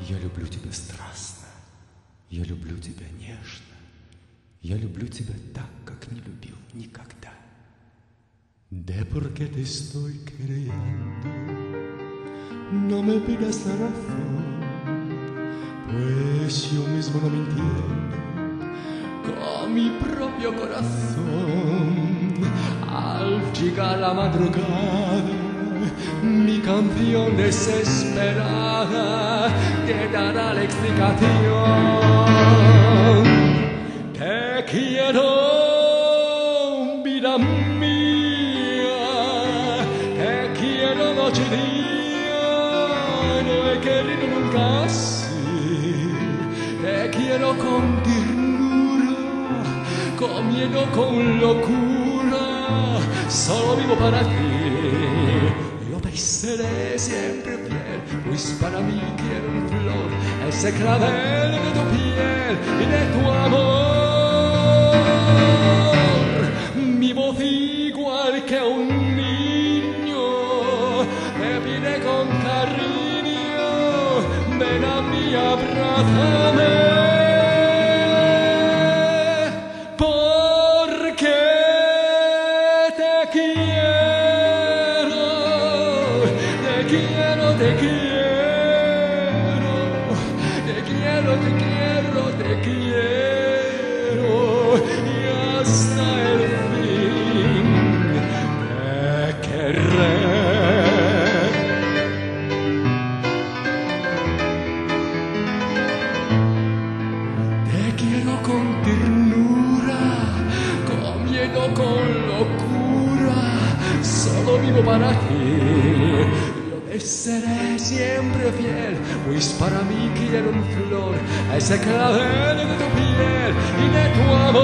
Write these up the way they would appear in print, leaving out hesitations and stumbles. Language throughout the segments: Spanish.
Я люблю тебя страстно, я люблю тебя нежно, я люблю тебя так, как не любил никогда. De por qué te estoy queriendo, no me pidas la razón, pues yo mismo no me entiendo con mi propio corazón. Al llegar la madrugada, mi canción desesperada te dará la explicación. Te quiero, vida mía, te quiero noche y día, no he querido nunca así. Te quiero con ternura, con miedo, con locura, solo vivo para ti. Seré siempre fiel, pues para mí quiero un flor, ese clavel de tu piel y de tu amor. Mi voz igual que un niño me pide con cariño, ven a mí, abrázame. Porque te quiero. Te quiero, te quiero, te quiero, te quiero, te quiero, y hasta el fin te querré. Te quiero con ternura, con miedo, con locura, solo vivo para ti. Seré siempre fiel, pues para mí quiero un flor, ese clavel de tu piel y de tu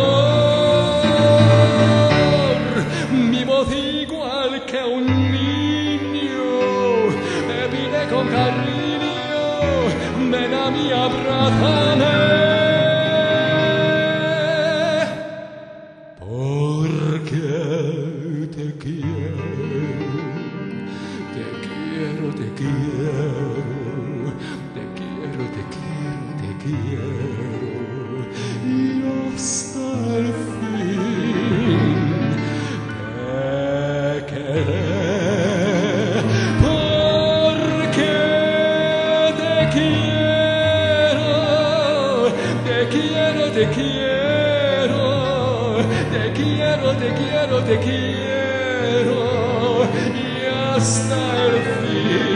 amor. Mi voz igual que un niño me pide con cariño, ven a mí, abrázame. Porque te quiero. Te quiero, te quiero, te quiero, te quiero, te quiero, y hasta el fin te querré. Porque te quiero, te quiero, te quiero, te quiero, te quiero, te quiero, y hasta el fin.